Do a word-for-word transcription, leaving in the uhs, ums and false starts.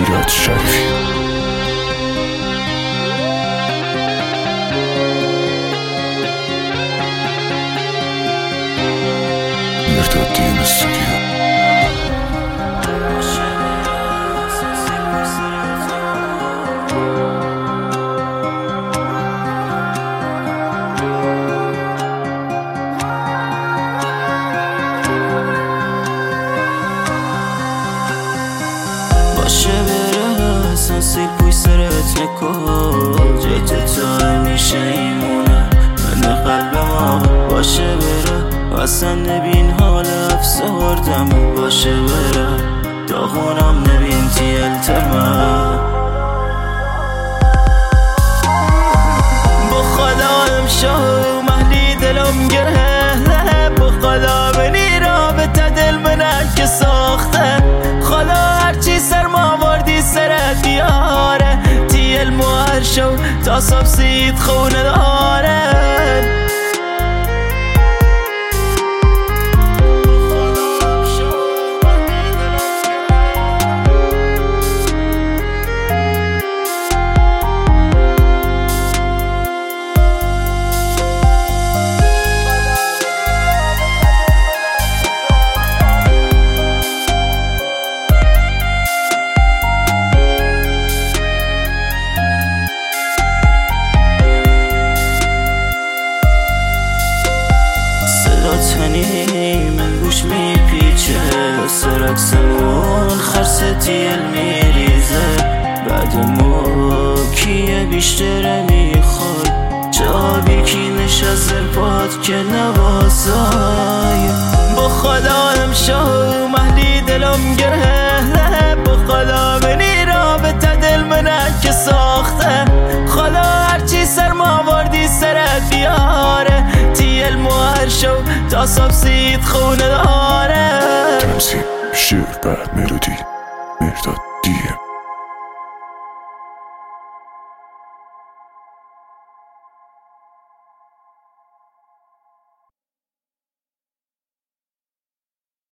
میلاد شریفی. مرداد دی ام استودیو. باشه بره سنسیل پوی سرت نکن جای تو همیشه ایمونه من قلب ما. باشه بره اصلا نبین حال افسردم. باشه بره داغونم نبین تی التمه. با خدا امشو محلی دلم گره. با خدا بنی رابطه دل منه که ساخته. خدا هرچی سر ما وردی سرت بیاره. تی الموهر شو تا صبح سید خونه داره. تنی من گوش میپیچه سرکسمون خرستیل میریزه. بعد ما کیه بیشتره میخوای جوابی کی نشست پاد که نوازای. با خدا امشو محلی دلم گره. با خدا بنی رابطه دل منه که ساخته. خدا هرچی سر ما وردی سرت بیاره. تی الموهر شو تا صبح سید خونه داره. تمثیل شعر بعد ملودی مرداد